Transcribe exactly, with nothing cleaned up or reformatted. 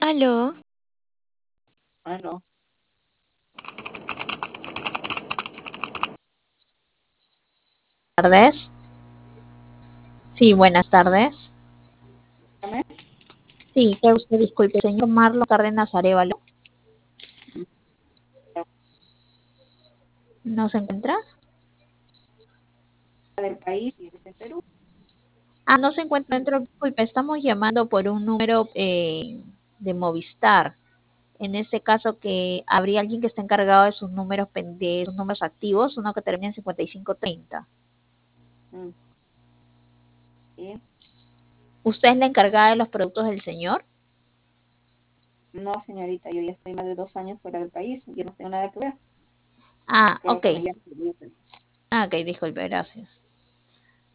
Aló, Bueno, Tardes. Sí, buenas tardes. dígame. Sí, que usted disculpe, señor Marlon Cárdenas Arévalo, ¿no se encuentra? Del país y es de Perú. Ah, no se encuentra dentro, disculpe, estamos llamando por un número eh, de Movistar. En este caso que habría alguien que está encargado de sus números pen- de sus números activos, uno que termina en cincuenta y cinco treinta. Mm, sí. ¿Usted es la encargada de los productos del señor? No, señorita, yo ya estoy más de dos años fuera del país. Yo no tengo nada que ver. Ah, Solo ok. que me llamo. Ah, ok, disculpe, gracias.